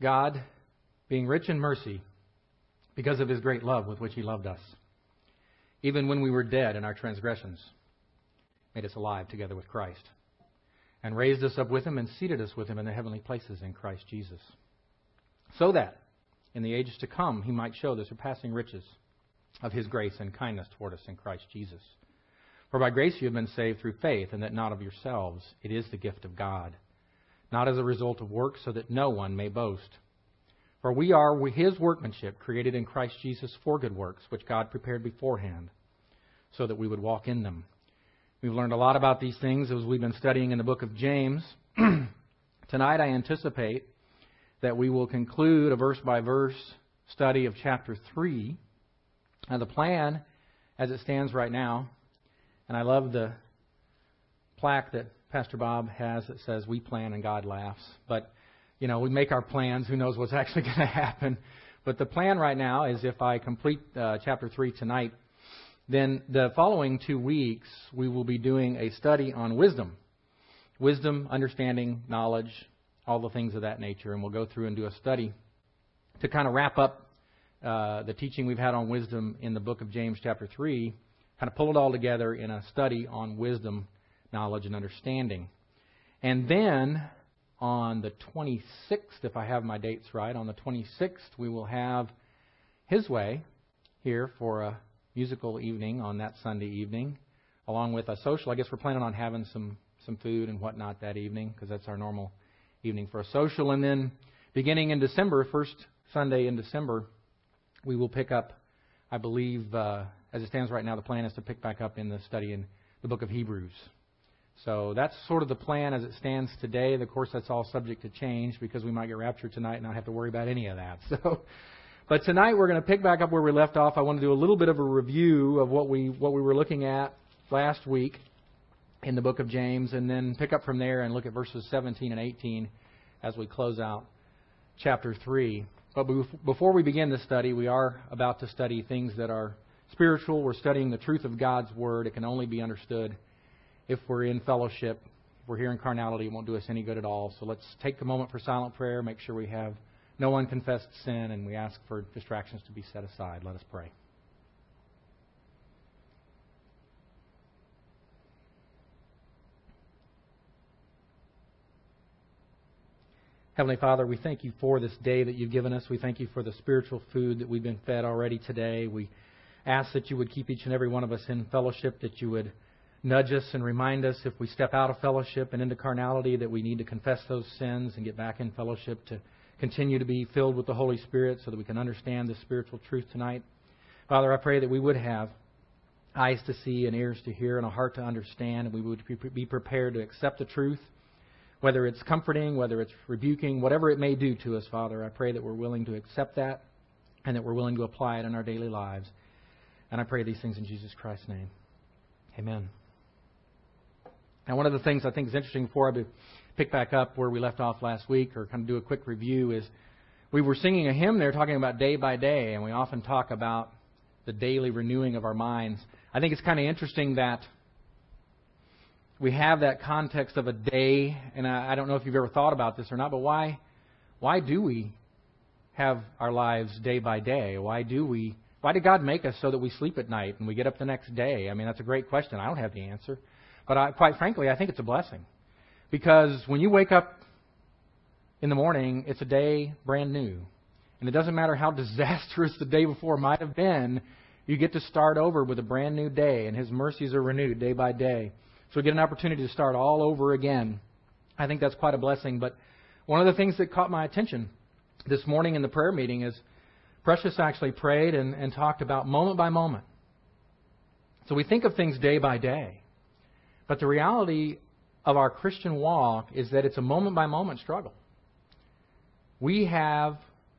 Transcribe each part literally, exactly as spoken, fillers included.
God, being rich in mercy, because of His great love with which He loved us, even when we were dead in our transgressions, made us alive together with Christ, and raised us up with Him and seated us with Him in the heavenly places in Christ Jesus, so that in the ages to come He might show the surpassing riches of His grace and kindness toward us in Christ Jesus. For by grace you have been saved through faith, and that not of yourselves. It is the gift of God, not as a result of works, so that no one may boast. For we are His workmanship, created in Christ Jesus for good works, which God prepared beforehand, so that we would walk in them. We've learned a lot about these things as we've been studying in the book of James. Tonight I anticipate that we will conclude a verse-by-verse study of chapter three. Now the plan, as it stands right now, and I love the plaque that Pastor Bob has that says, "We plan and God laughs." But, you know, we make our plans. Who knows what's actually going to happen? But the plan right now is if I complete uh, chapter three tonight, then the following two weeks we will be doing a study on wisdom. Wisdom, understanding, knowledge, all the things of that nature. And we'll go through and do a study to kind of wrap up uh, the teaching we've had on wisdom in the book of James chapter three, kind of pull it all together in a study on wisdom, knowledge, and understanding. And then on the twenty-sixth, if I have my dates right, on the twenty-sixth we will have His Way here for a musical evening on that Sunday evening, along with a social. I guess we're planning on having some, some food and whatnot that evening, because that's our normal evening for a social. And then beginning in December, first Sunday in December, we will pick up, I believe, uh, as it stands right now, the plan is to pick back up in the study in the book of Hebrews. So that's sort of the plan as it stands today. Of course, that's all subject to change because we might get raptured tonight and not have to worry about any of that. So, but tonight we're going to pick back up where we left off. I want to do a little bit of a review of what we what we were looking at last week in the book of James, and then pick up from there and look at verses seventeen and eighteen as we close out chapter three. But before we begin this study, we are about to study things that are spiritual. We're studying the truth of God's Word. It can only be understood if we're in fellowship. If we're here in carnality, it won't do us any good at all. So let's take a moment for silent prayer, make sure we have no unconfessed sin, and we ask for distractions to be set aside. Let us pray. Heavenly Father, we thank You for this day that You've given us. We thank You for the spiritual food that we've been fed already today. We ask that You would keep each and every one of us in fellowship, that You would nudge us and remind us if we step out of fellowship and into carnality that we need to confess those sins and get back in fellowship to continue to be filled with the Holy Spirit so that we can understand the spiritual truth tonight. Father, I pray that we would have eyes to see and ears to hear and a heart to understand, and we would be prepared to accept the truth, whether it's comforting, whether it's rebuking, whatever it may do to us, Father. I pray that we're willing to accept that and that we're willing to apply it in our daily lives. And I pray these things in Jesus Christ's name. Amen. Now, one of the things I think is interesting before I pick back up where we left off last week, or kind of do a quick review, is we were singing a hymn there talking about day by day, and we often talk about the daily renewing of our minds. I think it's kind of interesting that we have that context of a day, and I, I don't know if you've ever thought about this or not, but why, why do we have our lives day by day? Why do we? Why did God make us so that we sleep at night and we get up the next day? I mean, that's a great question. I don't have the answer. But I, quite frankly, I think it's a blessing. Because when you wake up in the morning, it's a day brand new. And it doesn't matter how disastrous the day before might have been, you get to start over with a brand new day, and His mercies are renewed day by day. So we get an opportunity to start all over again. I think that's quite a blessing. But one of the things that caught my attention this morning in the prayer meeting is Precious actually prayed and, and talked about moment by moment. So we think of things day by day. But the reality of our Christian walk is that it's a moment by moment struggle. We have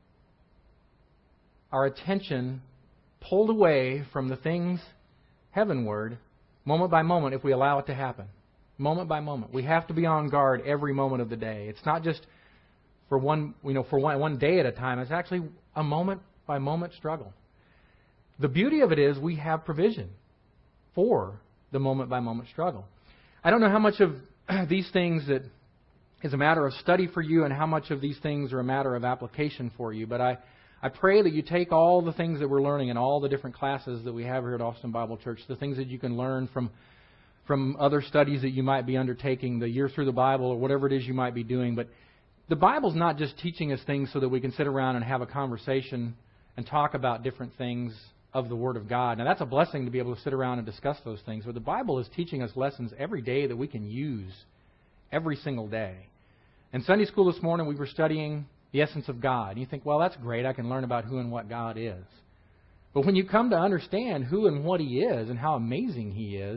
our attention pulled away from the things heavenward moment by moment if we allow it to happen. Moment by moment. We have to be on guard every moment of the day. It's not just for one, you know, for one, one day at a time. It's actually a moment by moment struggle. The beauty of it is we have provision for the moment by moment struggle. I don't know how much of these things that is a matter of study for you and how much of these things are a matter of application for you. But I, I pray that you take all the things that we're learning in all the different classes that we have here at Austin Bible Church, the things that you can learn from from other studies that you might be undertaking, the year through the Bible or whatever it is you might be doing. But the Bible's not just teaching us things so that we can sit around and have a conversation and talk about different things of the Word of God. Now, that's a blessing to be able to sit around and discuss those things. But the Bible is teaching us lessons every day that we can use every single day. In Sunday school this morning, we were studying the essence of God. And you think, well, that's great. I can learn about who and what God is. But when you come to understand who and what He is and how amazing He is,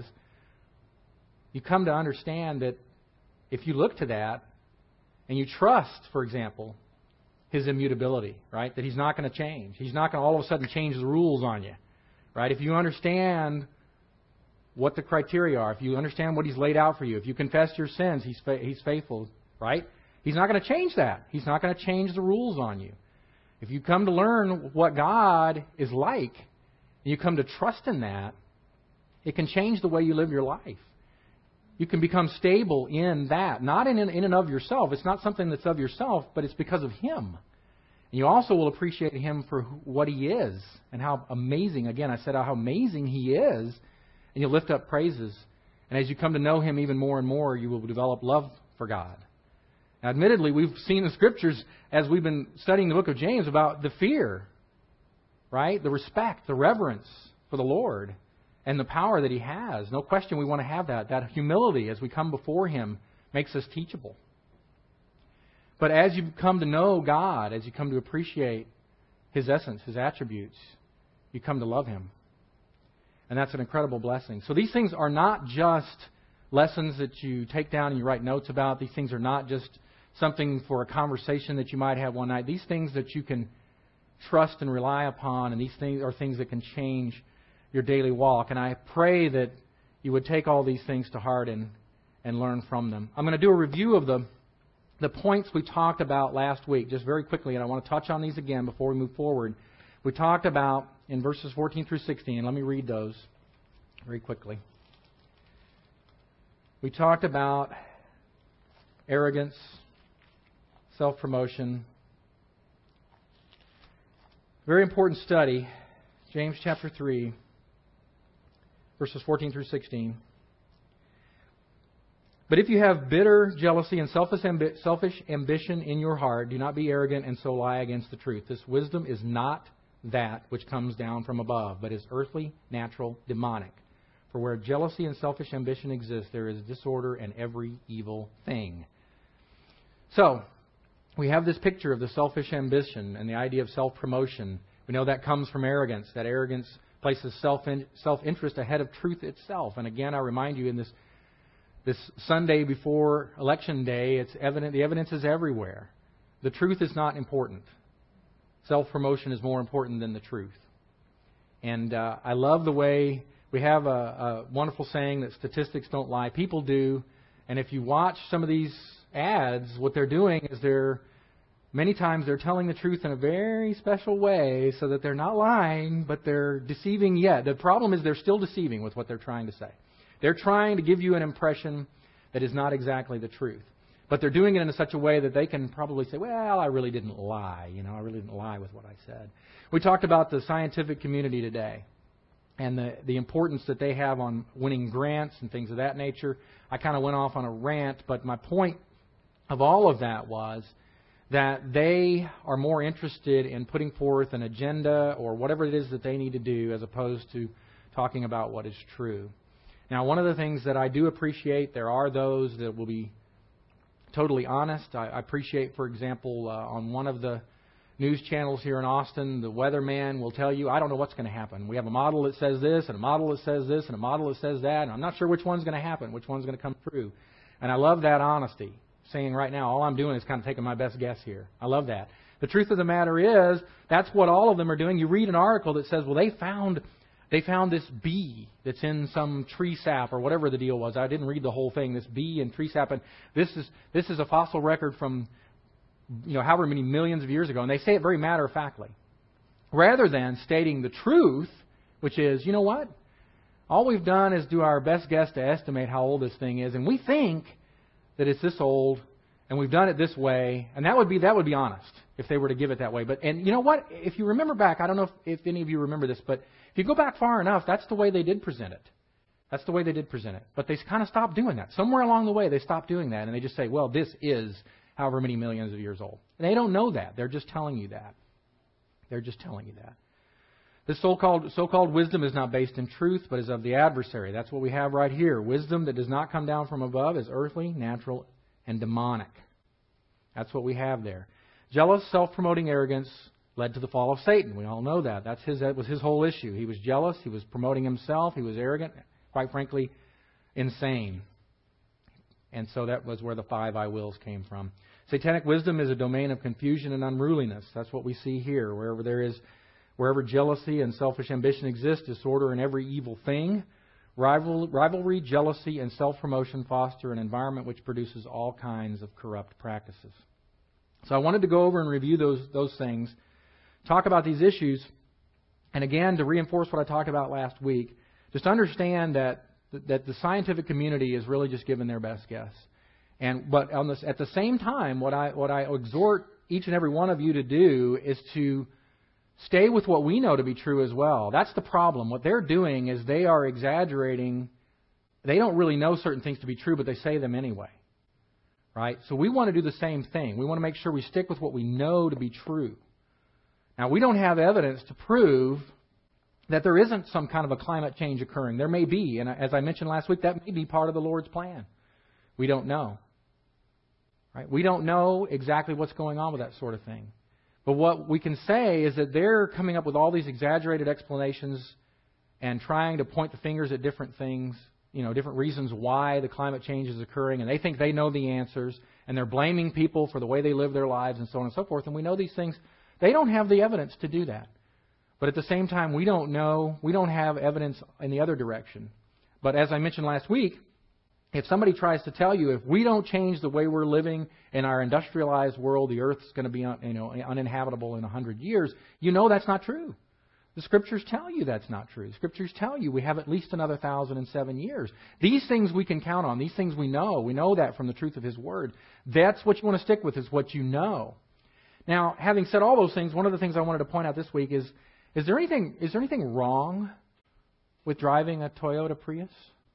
you come to understand that if you look to that and you trust, for example, His immutability, right? That He's not going to change. He's not going to all of a sudden change the rules on you, right? If you understand what the criteria are, if you understand what He's laid out for you, if you confess your sins, He's fa- He's faithful, right? He's not going to change that. He's not going to change the rules on you. If you come to learn what God is like, and you come to trust in that, it can change the way you live your life. You can become stable in that, not in, in and of yourself. It's not something that's of yourself, but it's because of Him. And you also will appreciate Him for what He is and how amazing, again, I said how amazing He is, and you'll lift up praises. And as you come to know Him even more and more, you will develop love for God. Now, admittedly, we've seen the Scriptures as we've been studying the book of James about the fear, right? The respect, the reverence for the Lord. And the power that He has. No question we want to have that. That humility as we come before Him makes us teachable. But as you come to know God, as you come to appreciate His essence, His attributes, you come to love Him. And that's an incredible blessing. So these things are not just lessons that you take down and you write notes about. These things are not just something for a conversation that you might have one night. These things that you can trust and rely upon, and these things are things that can change your daily walk. And I pray that you would take all these things to heart and, and learn from them. I'm going to do a review of the, the points we talked about last week, just very quickly, and I want to touch on these again before we move forward. We talked about in verses fourteen through sixteen, let me read those very quickly. We talked about arrogance, self-promotion. Very important study, James chapter three. Verses fourteen through sixteen. But if you have bitter jealousy and selfish, ambi- selfish ambition in your heart, do not be arrogant and so lie against the truth. This wisdom is not that which comes down from above, but is earthly, natural, demonic. For where jealousy and selfish ambition exist, there is disorder and every evil thing. So, we have this picture of the selfish ambition and the idea of self-promotion. We know that comes from arrogance. That arrogance places self in, self-interest ahead of truth itself. And again, I remind you, in this this Sunday before Election Day, it's evident. The evidence is everywhere. The truth is not important. Self-promotion is more important than the truth. And uh, I love the way we have a, a wonderful saying that statistics don't lie. People do. And if you watch some of these ads, what they're doing is they're Many times they're telling the truth in a very special way so that they're not lying, but they're deceiving yet. The problem is they're still deceiving with what they're trying to say. They're trying to give you an impression that is not exactly the truth. But they're doing it in such a way that they can probably say, well, I really didn't lie. You know, I really didn't lie with what I said. We talked about the scientific community today and the, the importance that they have on winning grants and things of that nature. I kind of went off on a rant, but my point of all of that was that they are more interested in putting forth an agenda or whatever it is that they need to do as opposed to talking about what is true. Now, one of the things that I do appreciate, there are those that will be totally honest. I, I appreciate, for example, uh, on one of the news channels here in Austin, the weatherman will tell you, I don't know what's going to happen. We have a model that says this and a model that says this and a model that says that, and I'm not sure which one's going to happen, which one's going to come true. And I love that honesty. Saying right now, all I'm doing is kind of taking my best guess here. I love that. The truth of the matter is, that's what all of them are doing. You read an article that says, well, they found they found this bee that's in some tree sap or whatever the deal was. I didn't read the whole thing. This bee in tree sap, and this is this is a fossil record from, you know, however many millions of years ago, and they say it very matter-of-factly, rather than stating the truth, which is, you know what? All we've done is do our best guess to estimate how old this thing is, and we think that it's this old, And we've done it this way, and that would be that would be honest if they were to give it that way. But and you know what? If you remember back, I don't know if, if any of you remember this, but if you go back far enough, that's the way they did present it. That's the way they did present it. But they kind of stopped doing that. Somewhere along the way, they stopped doing that, and they just say, well, this is however many millions of years old. And they don't know that. They're just telling you that. They're just telling you that. This so-called, so-called wisdom is not based in truth, but is of the adversary. That's what we have right here. Wisdom that does not come down from above is earthly, natural, and demonic. That's what we have there. Jealous, self-promoting arrogance led to the fall of Satan. We all know that. That's his, that was his whole issue. He was jealous. He was promoting himself. He was arrogant. Quite frankly, insane. And so that was where the five I wills came from. Satanic wisdom is a domain of confusion and unruliness. That's what we see here. Wherever there is, wherever jealousy and selfish ambition exist, disorder in every evil thing. Rival, rivalry, jealousy, and self-promotion foster an environment which produces all kinds of corrupt practices. So I wanted to go over and review those those things, talk about these issues, and again, to reinforce what I talked about last week, just understand that that the scientific community is really just giving their best guess. And but on this, at the same time, what I what I exhort each and every one of you to do is to stay with what we know to be true as well. That's the problem. What they're doing is they are exaggerating. They don't really know certain things to be true, but they say them anyway. Right? So we want to do the same thing. We want to make sure we stick with what we know to be true. Now, we don't have evidence to prove that there isn't some kind of a climate change occurring. There may be, and as I mentioned last week, that may be part of the Lord's plan. We don't know. Right? We don't know exactly what's going on with that sort of thing. But what we can say is that they're coming up with all these exaggerated explanations and trying to point the fingers at different things, you know, different reasons why the climate change is occurring, and they think they know the answers, and they're blaming people for the way they live their lives and so on and so forth. And we know these things. They don't have the evidence to do that. But at the same time, we don't know, we don't have evidence in the other direction. But as I mentioned last week, if somebody tries to tell you if we don't change the way we're living in our industrialized world, the earth's going to be you know, uninhabitable in a hundred years, you know that's not true. The Scriptures tell you that's not true. The Scriptures tell you we have at least another thousand and seven years. These things we can count on. These things we know. We know that from the truth of His Word. That's what you want to stick with, is what you know. Now, having said all those things, one of the things I wanted to point out this week is, is there anything, is there anything wrong with driving a Toyota Prius?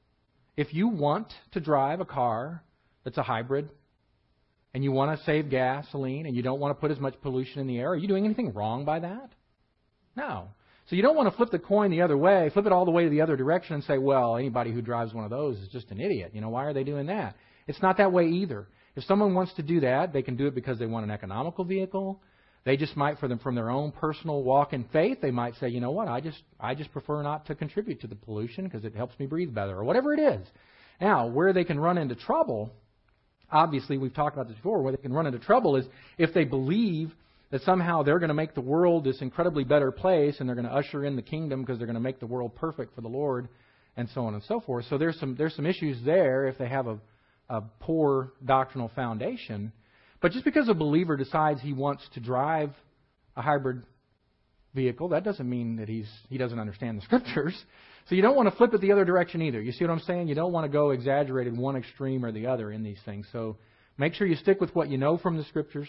If you want to drive a car that's a hybrid and you want to save gasoline and you don't want to put as much pollution in the air, are you doing anything wrong by that? No. So you don't want to flip the coin the other way, flip it all the way to the other direction and say, well, anybody who drives one of those is just an idiot. You know, why are they doing that? It's not that way either. If someone wants to do that, they can do it because they want an economical vehicle. They just might, for them, from their own personal walk in faith, they might say, you know what, I just I just prefer not to contribute to the pollution because it helps me breathe better, or whatever it is. Now, where they can run into trouble, obviously we've talked about this before, where they can run into trouble is if they believe that somehow they're going to make the world this incredibly better place and they're going to usher in the kingdom because they're going to make the world perfect for the Lord, and so on and so forth. So there's some there's some issues there if they have a, a poor doctrinal foundation. But just because a believer decides he wants to drive a hybrid vehicle, that doesn't mean that he's he doesn't understand the Scriptures. So you don't want to flip it the other direction either. You see what I'm saying? You don't want to go exaggerated one extreme or the other in these things. So make sure you stick with what you know from the Scriptures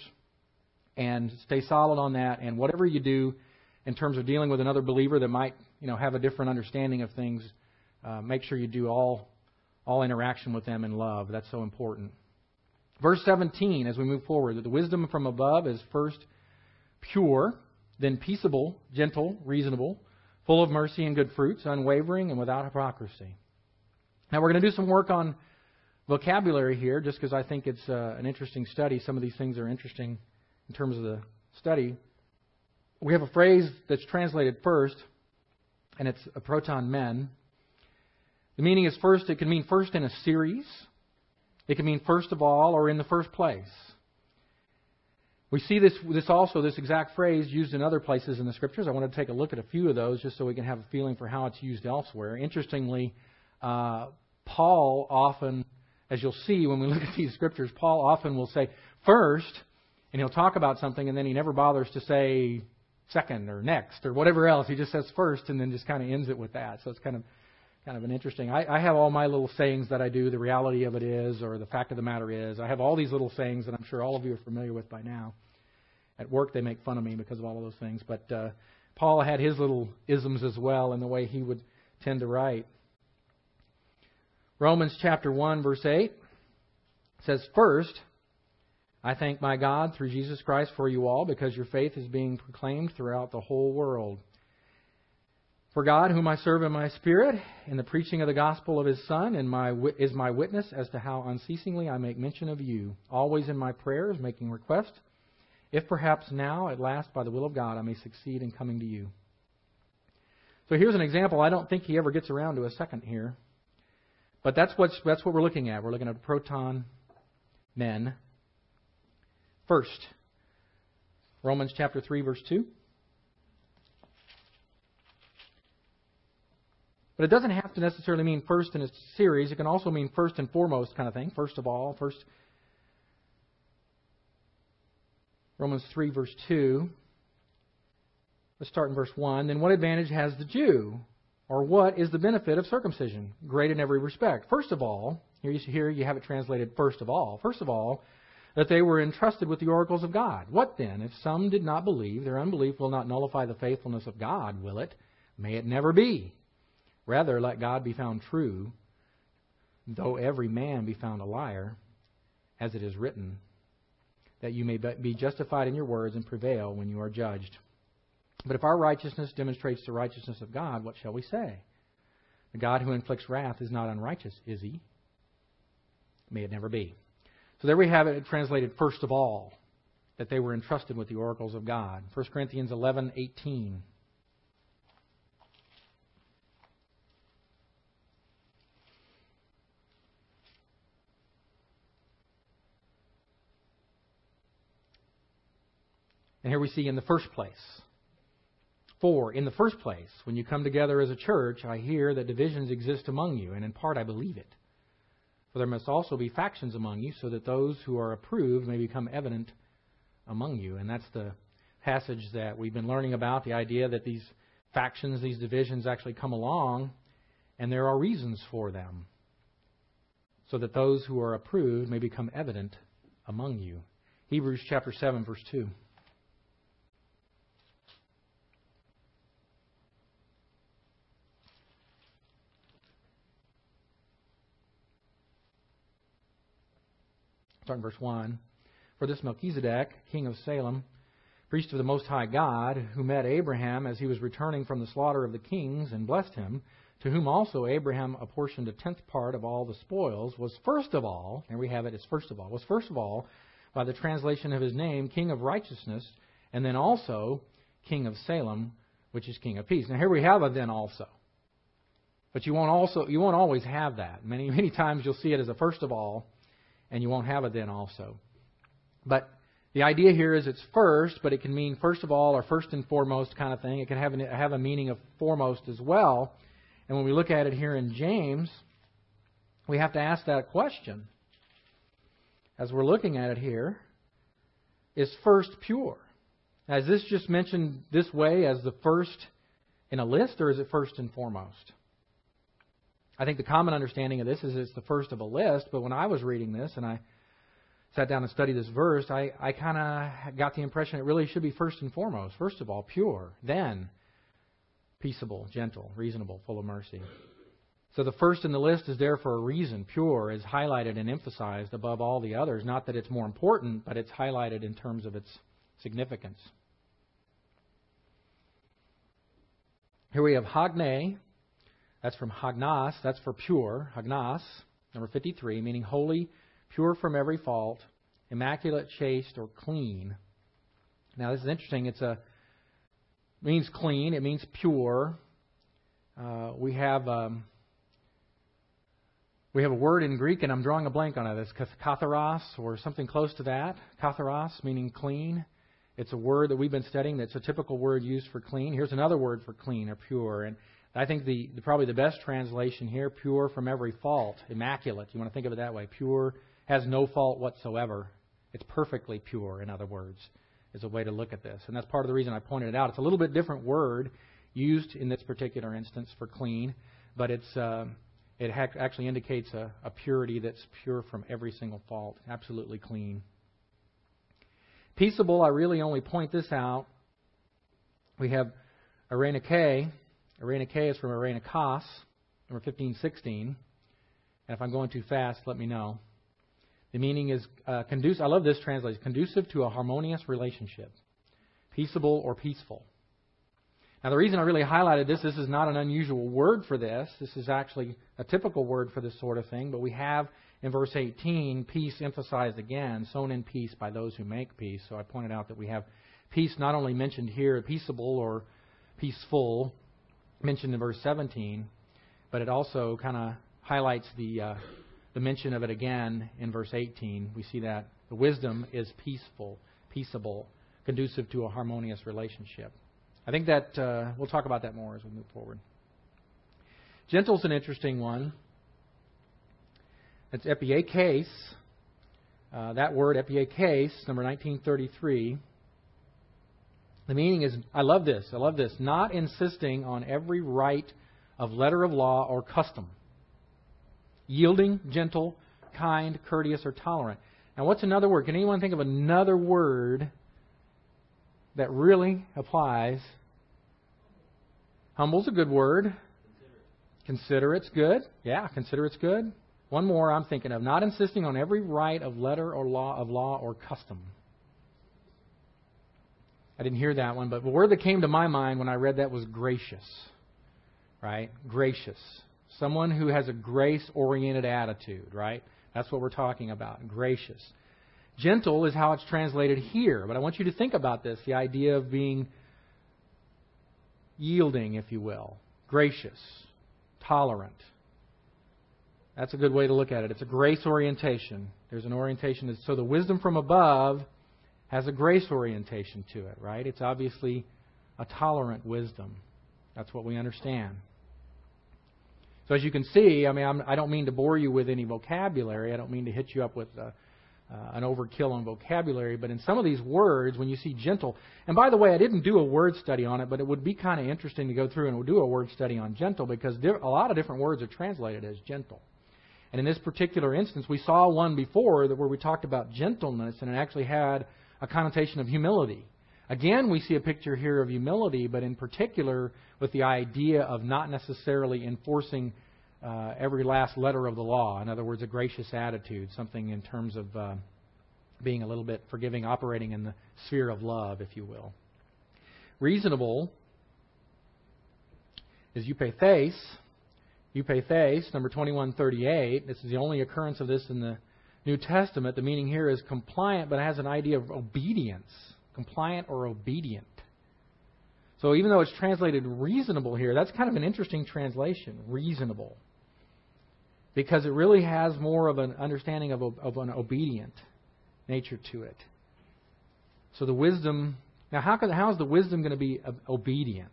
and stay solid on that. And whatever you do in terms of dealing with another believer that might, you know, have a different understanding of things, uh, make sure you do all all interaction with them in love. That's so important. Verse seventeen, as we move forward, that the wisdom from above is first pure, then peaceable, gentle, reasonable, full of mercy and good fruits, unwavering and without hypocrisy. Now we're going to do some work on vocabulary here, just because I think it's uh, an interesting study. Some of these things are interesting in terms of the study. We have a phrase that's translated first, and it's a proton men. The meaning is first, it can mean first in a series. It can mean first of all or in the first place. We see this this also, this exact phrase used in other places in the Scriptures. I want to take a look at a few of those just so we can have a feeling for how it's used elsewhere. Interestingly, uh, Paul often, as you'll see when we look at these Scriptures, Paul often will say first, and he'll talk about something, and then he never bothers to say second or next or whatever else. He just says first and then just kind of ends it with that. So it's kind of kind of an interesting. I, I have all my little sayings that I do. The reality of it is, or the fact of the matter is. I have all these little sayings that I'm sure all of you are familiar with by now. At work, they make fun of me because of all of those things. But uh, Paul had his little isms as well in the way he would tend to write. Romans chapter one, verse eight says, "First, I thank my God through Jesus Christ for you all, because your faith is being proclaimed throughout the whole world. For God, whom I serve in my spirit, in the preaching of the gospel of His Son, and my is my witness as to how unceasingly I make mention of you, always in my prayers, making request, if perhaps now, at last, by the will of God, I may succeed in coming to you." So here's an example. I don't think he ever gets around to a second here. But that's, what's, that's what we're looking at. We're looking at proton men. First, Romans chapter three, verse two. But it doesn't have to necessarily mean first in a series. It can also mean first and foremost kind of thing. First of all, first. Romans three, verse two. Let's start in verse one. "Then what advantage has the Jew? Or what is the benefit of circumcision? Great in every respect. First of all," here you, here you have it translated first of all. "First of all, that they were entrusted with the oracles of God. What then? If some did not believe, their unbelief will not nullify the faithfulness of God, will it? May it never be. Rather, let God be found true, though every man be found a liar, as it is written, that you may be justified in your words and prevail when you are judged. But if our righteousness demonstrates the righteousness of God, what shall we say? The God who inflicts wrath is not unrighteous, is He? May it never be." So there we have it translated first of all, that they were entrusted with the oracles of God. First Corinthians eleven eighteen. And here we see in the first place. "For, in the first place, when you come together as a church, I hear that divisions exist among you, and in part I believe it. For there must also be factions among you, so that those who are approved may become evident among you." And that's the passage that we've been learning about, the idea that these factions, these divisions actually come along, and there are reasons for them, so that those who are approved may become evident among you. Hebrews chapter seven, verse two. Starting verse one. "For this Melchizedek, king of Salem, priest of the Most High God, who met Abraham as he was returning from the slaughter of the kings and blessed him, to whom also Abraham apportioned a tenth part of all the spoils, was first of all," and we have it, it's first of all, "was first of all, by the translation of his name, king of righteousness, and then also king of Salem, which is king of peace." Now here we have a "then also." But you won't also you won't always have that. Many, many times you'll see it as a first of all, and you won't have a "then also." But the idea here is it's first, but it can mean first of all or first and foremost kind of thing. It can have, an, have a meaning of foremost as well. And when we look at it here in James, we have to ask that question. As we're looking at it here, is first pure? Now, is this just mentioned this way as the first in a list, or is it first and foremost? I think the common understanding of this is it's the first of a list, but when I was reading this and I sat down and studied this verse, I, I kind of got the impression it really should be first and foremost. First of all, pure. Then, peaceable, gentle, reasonable, full of mercy. So the first in the list is there for a reason. Pure is highlighted and emphasized above all the others. Not that it's more important, but it's highlighted in terms of its significance. Here we have Hagne. That's from Hagnas. That's for pure. Hagnas, number fifty-three, meaning holy, pure from every fault, immaculate, chaste, or clean. Now this is interesting. It's a it means clean. It means pure. Uh, we have um, we have a word in Greek, and I'm drawing a blank on it. It's katharos, or something close to that. Katharos, meaning clean. It's a word that we've been studying. That's a typical word used for clean. Here's another word for clean or pure, and I think the, the probably the best translation here, pure from every fault, immaculate. You want to think of it that way. Pure, has no fault whatsoever. It's perfectly pure, in other words, is a way to look at this. And that's part of the reason I pointed it out. It's a little bit different word used in this particular instance for clean. but it's uh, it ha- actually indicates a, a purity that's pure from every single fault, absolutely clean. Peaceable, I really only point this out. We have Arenake. Arenake is from Arenikos, number fifteen sixteen. And if I'm going too fast, let me know. The meaning is uh, conducive. I love this translation. Conducive to a harmonious relationship. Peaceable or peaceful. Now, the reason I really highlighted this, this is not an unusual word for this. This is actually a typical word for this sort of thing. But we have in verse eighteen, peace emphasized again, sown in peace by those who make peace. So I pointed out that we have peace not only mentioned here, peaceable or peaceful, mentioned in verse seventeen, but it also kind of highlights the uh, the mention of it again in verse eighteen. We see that the wisdom is peaceful, peaceable, conducive to a harmonious relationship. I think that uh, we'll talk about that more as we move forward. Gentle's an interesting one. It's epiekes. Uh, that word, epiekes, number nineteen thirty-three. The meaning is, I love this, I love this, not insisting on every right of letter of law or custom. Yielding, gentle, kind, courteous, or tolerant. Now, what's another word? Can anyone think of another word that really applies? Humble's a good word. Considerate's good. Yeah, considerate's good. One more I'm thinking of. Not insisting on every right of letter or law of law or custom. I didn't hear that one, but the word that came to my mind when I read that was gracious. Right? Gracious. Someone who has a grace-oriented attitude, right? That's what we're talking about. Gracious. Gentle is how it's translated here, but I want you to think about this, the idea of being yielding, if you will. Gracious. Tolerant. That's a good way to look at it. It's a grace orientation. There's an orientation. That, so the wisdom from above has a grace orientation to it, right? It's obviously a tolerant wisdom. That's what we understand. So as you can see, I mean, I'm, I don't mean to bore you with any vocabulary. I don't mean to hit you up with uh, uh, an overkill on vocabulary. But in some of these words, when you see gentle, and by the way, I didn't do a word study on it, but it would be kind of interesting to go through and we'll do a word study on gentle because there, a lot of different words are translated as gentle. And in this particular instance, we saw one before that where we talked about gentleness, and it actually had a connotation of humility. Again, we see a picture here of humility, but in particular with the idea of not necessarily enforcing uh, every last letter of the law. In other words, a gracious attitude, something in terms of uh, being a little bit forgiving, operating in the sphere of love, if you will. Reasonable is eupeithes. Eupeithes, number twenty-one thirty-eight. This is the only occurrence of this in the New Testament. The meaning here is compliant, but it has an idea of obedience. Compliant or obedient. So even though it's translated reasonable here, that's kind of an interesting translation, reasonable. Because it really has more of an understanding of, of an obedient nature to it. So the wisdom, now how, can, how is the wisdom going to be obedient?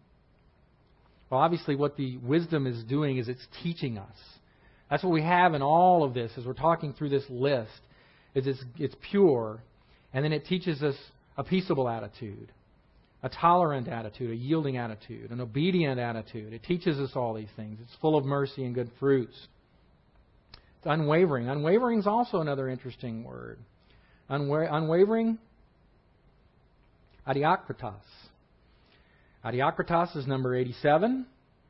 Well, obviously what the wisdom is doing is it's teaching us. That's what we have in all of this as we're talking through this list, is it's, it's pure, and then it teaches us a peaceable attitude, a tolerant attitude, a yielding attitude, an obedient attitude. It teaches us all these things. It's full of mercy and good fruits. It's unwavering. Unwavering is also another interesting word. Unwa- unwavering, adiakritos. Adiakritos is number eighty-seven.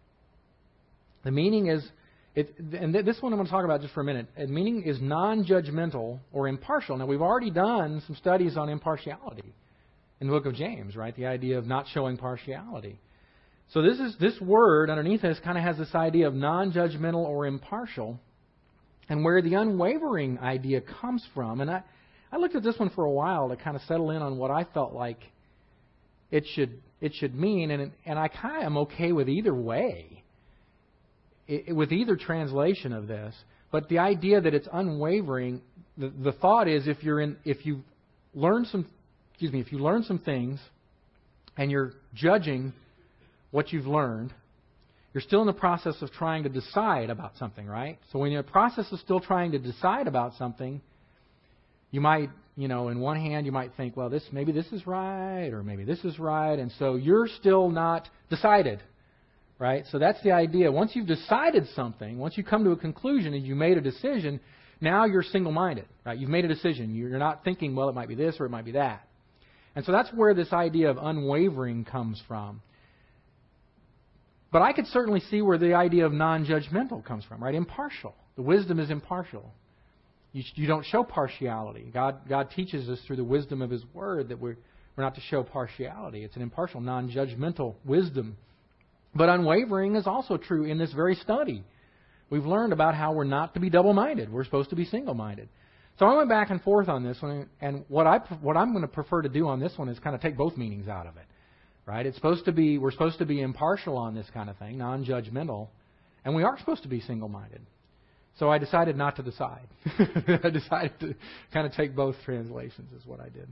The meaning is, it, and this one I'm going to talk about just for a minute. The meaning is non-judgmental or impartial. Now, we've already done some studies on impartiality in the book of James, right? The idea of not showing partiality. So this is this word underneath this kind of has this idea of non-judgmental or impartial, and where the unwavering idea comes from. And I, I looked at this one for a while to kind of settle in on what I felt like it should it should mean, and and I kind of am okay with either way. It, with either translation of this, but the idea that it's unwavering, the, the thought is if you're in, if you learn some, excuse me, if you learn some things, and you're judging what you've learned, you're still in the process of trying to decide about something, right? So when you're in the process of still trying to decide about something, you might, you know, in one hand you might think, well, this maybe this is right, or maybe this is right, and so you're still not decided. right? So that's the idea. Once you've decided something, once you come to a conclusion and you made a decision, now you're single-minded, right? You've made a decision. You're not thinking, well, it might be this or it might be that. And so that's where this idea of unwavering comes from. But I could certainly see where the idea of non-judgmental comes from, right? Impartial. The wisdom is impartial. You, you don't show partiality. God, God teaches us through the wisdom of His Word that we're, we're not to show partiality. It's an impartial, non-judgmental wisdom. But unwavering is also true in this very study. We've learned about how we're not to be double-minded. We're supposed to be single-minded. So I went back and forth on this one, and what I what I'm going to prefer to do on this one is kind of take both meanings out of it. Right? It's supposed to be, we're supposed to be impartial on this kind of thing, non-judgmental, and we are supposed to be single-minded. So I decided not to decide. I decided to kind of take both translations is what I did.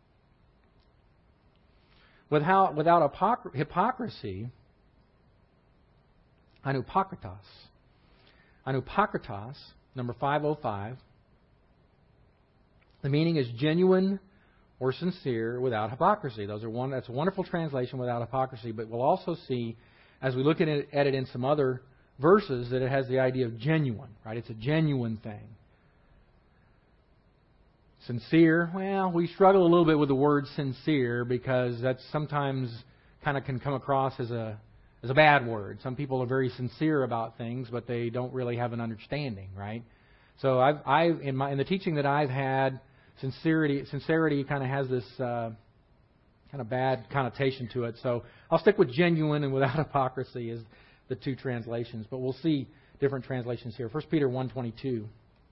Without, without hypocr- hypocrisy, anupokritos. Anupokritos, number five oh five, the meaning is genuine or sincere without hypocrisy. Those are one. That's a wonderful translation, without hypocrisy. But we'll also see, as we look at it, at it in some other verses, that it has the idea of genuine. Right? It's a genuine thing. Sincere. Well, we struggle a little bit with the word sincere because that sometimes kind of can come across as a as a bad word. Some people are very sincere about things, but they don't really have an understanding. Right? So I've I've in my in the teaching that I've had. Sincerity, sincerity kind of has this uh, kind of bad connotation to it. So I'll stick with genuine and without hypocrisy as the two translations. But we'll see different translations here. First Peter one twenty-two.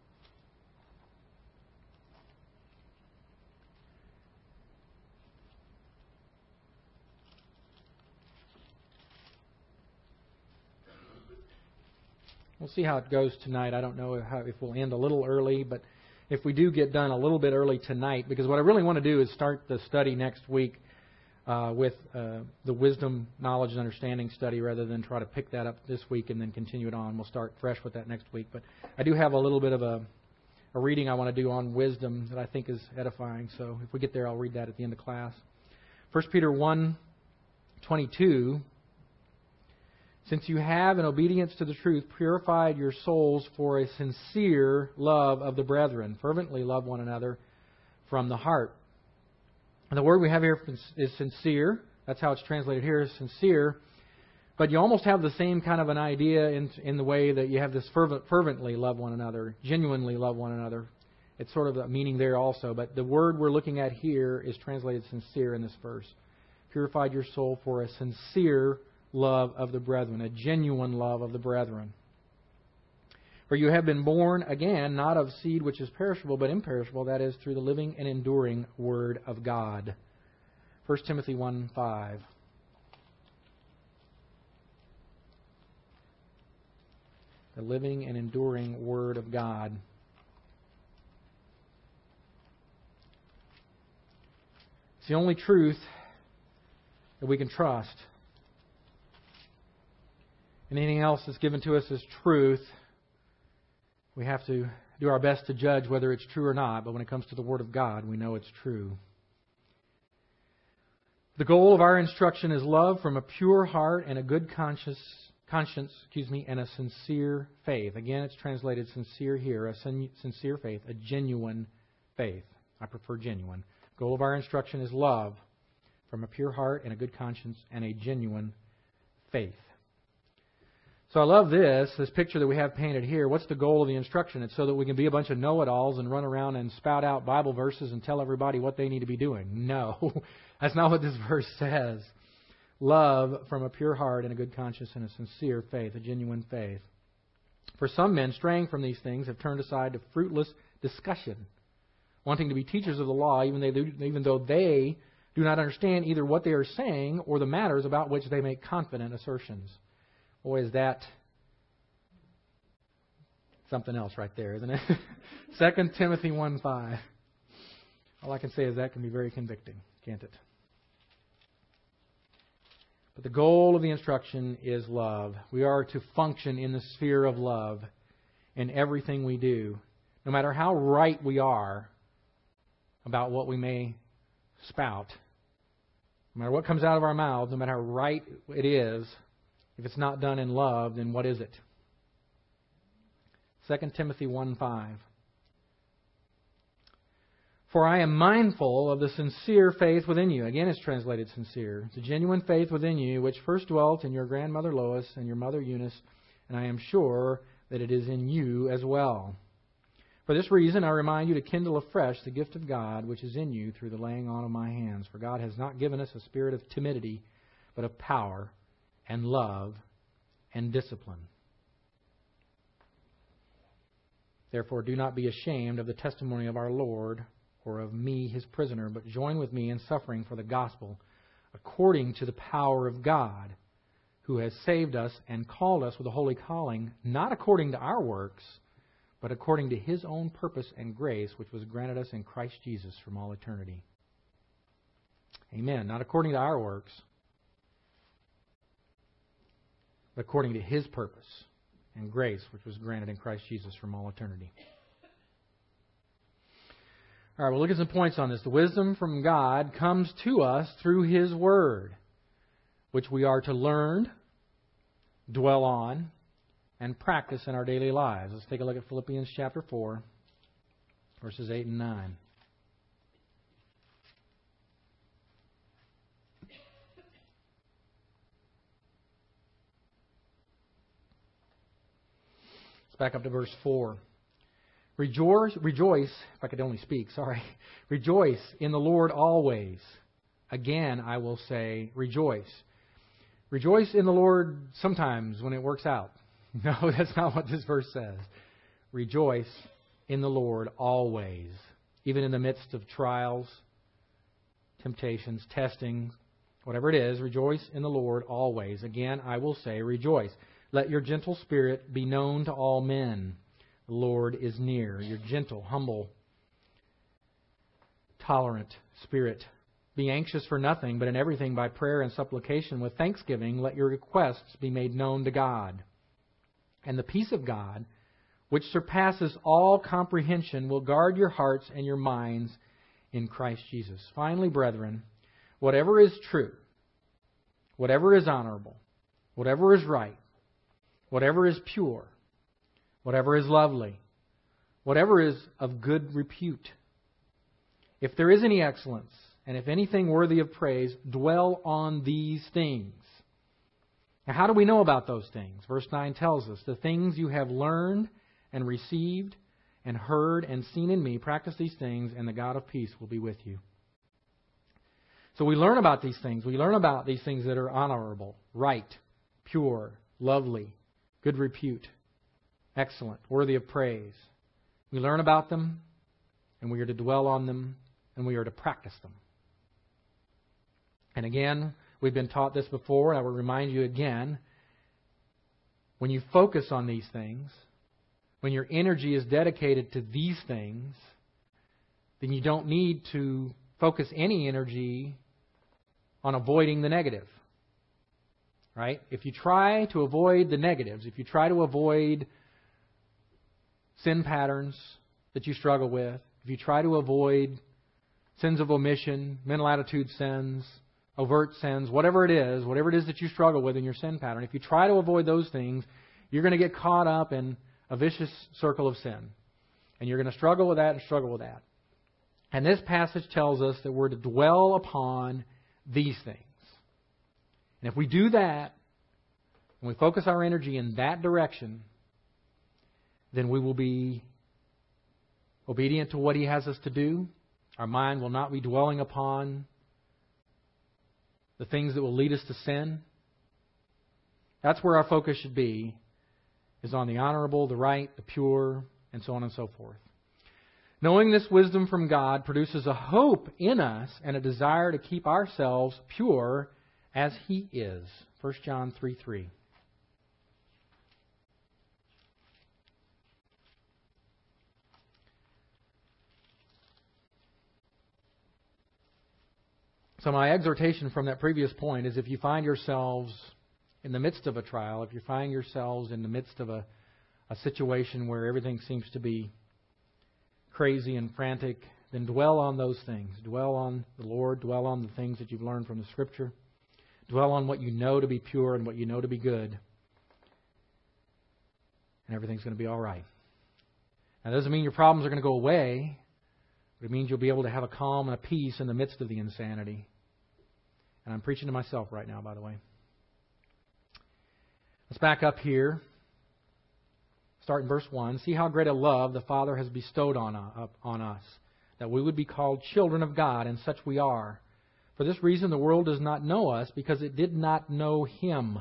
We'll see how it goes tonight. I don't know how, if we'll end a little early, but if we do get done a little bit early tonight, because what I really want to do is start the study next week uh, with uh, the wisdom, knowledge, and understanding study rather than try to pick that up this week and then continue it on. We'll start fresh with that next week. But I do have a little bit of a, a reading I want to do on wisdom that I think is edifying. So if we get there, I'll read that at the end of class. First Peter one twenty-two. Since you have, in obedience to the truth, purified your souls for a sincere love of the brethren, fervently love one another from the heart. And the word we have here is sincere. That's how it's translated here, is sincere. But you almost have the same kind of an idea in, in the way that you have this fervent, fervently love one another, genuinely love one another. It's sort of a meaning there also. But the word we're looking at here is translated sincere in this verse. Purified your soul for a sincere love of the brethren, a genuine love of the brethren. For you have been born again, not of seed which is perishable, but imperishable, that is, through the living and enduring Word of God. First Timothy one five. The living and enduring Word of God. It's the only truth that we can trust. Anything else that's given to us as truth, we have to do our best to judge whether it's true or not. But when it comes to the Word of God, we know it's true. The goal of our instruction is love from a pure heart and a good conscience, conscience, excuse me, and a sincere faith. Again, it's translated sincere here, a sincere faith, a genuine faith. I prefer genuine. The goal of our instruction is love from a pure heart and a good conscience and a genuine faith. So I love this, this picture that we have painted here. What's the goal of the instruction? It's so that we can be a bunch of know-it-alls and run around and spout out Bible verses and tell everybody what they need to be doing. No, that's not what this verse says. Love from a pure heart and a good conscience and a sincere faith, a genuine faith. For some men, straying from these things, have turned aside to fruitless discussion, wanting to be teachers of the law, even, they do, even though they do not understand either what they are saying or the matters about which they make confident assertions. Boy, is that something else right there, isn't it? Second Timothy one five. All I can say is that can be very convicting, can't it? But the goal of the instruction is love. We are to function in the sphere of love in everything we do. No matter how right we are about what we may spout, no matter what comes out of our mouths, no matter how right it is, If it's not done in love, then what is it? Second Timothy one five. For I am mindful of the sincere faith within you. Again, it's translated sincere. It's a genuine faith within you, which first dwelt in your grandmother Lois and your mother Eunice, and I am sure that it is in you as well. For this reason, I remind you to kindle afresh the gift of God, which is in you through the laying on of my hands. For God has not given us a spirit of timidity, but of power and love and discipline. Therefore, do not be ashamed of the testimony of our Lord, or of me, his prisoner, but join with me in suffering for the gospel, according to the power of God, who has saved us and called us with a holy calling, not according to our works, but according to his own purpose and grace, which was granted us in Christ Jesus from all eternity. Amen. Not according to our works, but according to his purpose and grace, which was granted in Christ Jesus from all eternity. All right, we'll look at some points on this. The wisdom from God comes to us through his word, which we are to learn, dwell on, and practice in our daily lives. Let's take a look at Philippians chapter four, verses eight and nine. Let's back up to verse four. Rejoice, rejoice, if I could only speak, sorry. Rejoice in the Lord always. Again, I will say, rejoice. Rejoice in the Lord sometimes when it works out. No, that's not what this verse says. Rejoice in the Lord always. Even in the midst of trials, temptations, testing, whatever it is, rejoice in the Lord always. Again, I will say, rejoice. Let your gentle spirit be known to all men. The Lord is near. Your gentle, humble, tolerant spirit. Be anxious for nothing, but in everything by prayer and supplication with thanksgiving, let your requests be made known to God. And the peace of God, which surpasses all comprehension, will guard your hearts and your minds in Christ Jesus. Finally, brethren, whatever is true, whatever is honorable, whatever is right, whatever is pure, whatever is lovely, whatever is of good repute, if there is any excellence, and if anything worthy of praise, dwell on these things. Now, how do we know about those things? Verse nine tells us, the things you have learned and received and heard and seen in me, practice these things, and the God of peace will be with you. So we learn about these things. We learn about these things that are honorable, right, pure, lovely, good repute, excellent, worthy of praise. We learn about them, and we are to dwell on them, and we are to practice them. And again, we've been taught this before, and I will remind you again, when you focus on these things, when your energy is dedicated to these things, then you don't need to focus any energy on avoiding the negative. Right? If you try to avoid the negatives, if you try to avoid sin patterns that you struggle with, if you try to avoid sins of omission, mental attitude sins, overt sins, whatever it is, whatever it is that you struggle with in your sin pattern, if you try to avoid those things, you're going to get caught up in a vicious circle of sin. And you're going to struggle with that and struggle with that. And this passage tells us that we're to dwell upon these things. And if we do that, and we focus our energy in that direction, then we will be obedient to what He has us to do. Our mind will not be dwelling upon the things that will lead us to sin. That's where our focus should be, is on the honorable, the right, the pure, and so on and so forth. Knowing this wisdom from God produces a hope in us and a desire to keep ourselves pure as He is. First John three three. So my exhortation from that previous point is, if you find yourselves in the midst of a trial, if you find yourselves in the midst of a, a situation where everything seems to be crazy and frantic, then dwell on those things. Dwell on the Lord. Dwell on the things that you've learned from the Scripture. Dwell on what you know to be pure and what you know to be good. And everything's going to be all right. Now, that doesn't mean your problems are going to go away. But it means you'll be able to have a calm and a peace in the midst of the insanity. And I'm preaching to myself right now, by the way. Let's back up here. Start in verse one. See how great a love the Father has bestowed on, uh, on us, that we would be called children of God, and such we are. For this reason the world does not know us, because it did not know Him.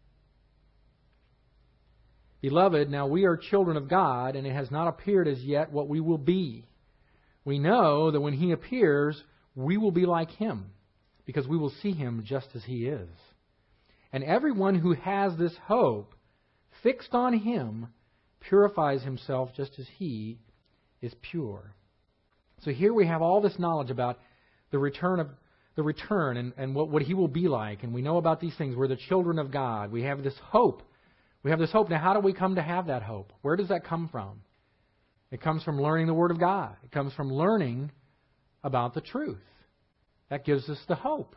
Beloved, now we are children of God, and it has not appeared as yet what we will be. We know that when He appears, we will be like Him, because we will see Him just as He is. And everyone who has this hope fixed on Him purifies himself just as He is pure. So here we have all this knowledge about the return of the return and, and what, what He will be like. And we know about these things. We're the children of God. We have this hope. We have this hope. Now, how do we come to have that hope? Where does that come from? It comes from learning the Word of God. It comes from learning about the truth. That gives us the hope.